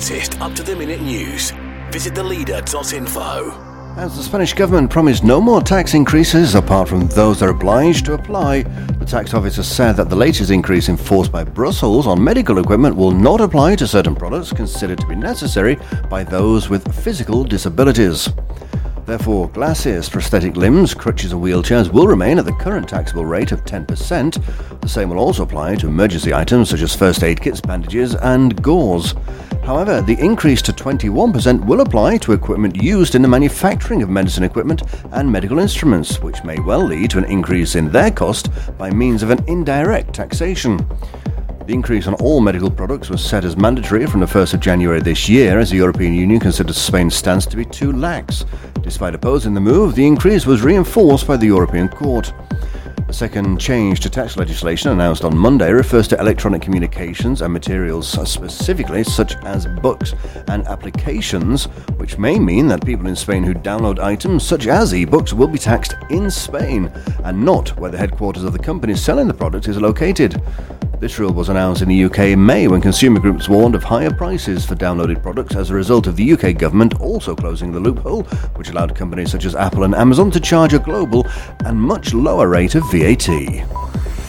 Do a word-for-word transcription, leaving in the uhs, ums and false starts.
latest up-to-the-minute news, visit the leader dot info. As the Spanish government promised no more tax increases apart from those they're obliged to apply, the tax office has said that the latest increase enforced by Brussels on medical equipment will not apply to certain products considered to be necessary by those with physical disabilities. Therefore, glasses, prosthetic limbs, crutches and wheelchairs will remain at the current taxable rate of ten percent. The same will also apply to emergency items such as first aid kits, bandages and gauze. However, the increase to twenty-one percent will apply to equipment used in the manufacturing of medicine equipment and medical instruments, which may well lead to an increase in their cost by means of an indirect taxation. The increase on all medical products was set as mandatory from the first of January this year, as the European Union considers Spain's stance to be too lax. Despite opposing the move, the increase was reinforced by the European Court. The second change to tax legislation announced on Monday refers to electronic communications and materials specifically such as books and applications, which may mean that people in Spain who download items such as e-books will be taxed in Spain and not where the headquarters of the company selling the product is located. This rule was announced in the U K in May when consumer groups warned of higher prices for downloaded products as a result of the U K government also closing the loophole, which allowed companies such as Apple and Amazon to charge a global and much lower rate of V A T.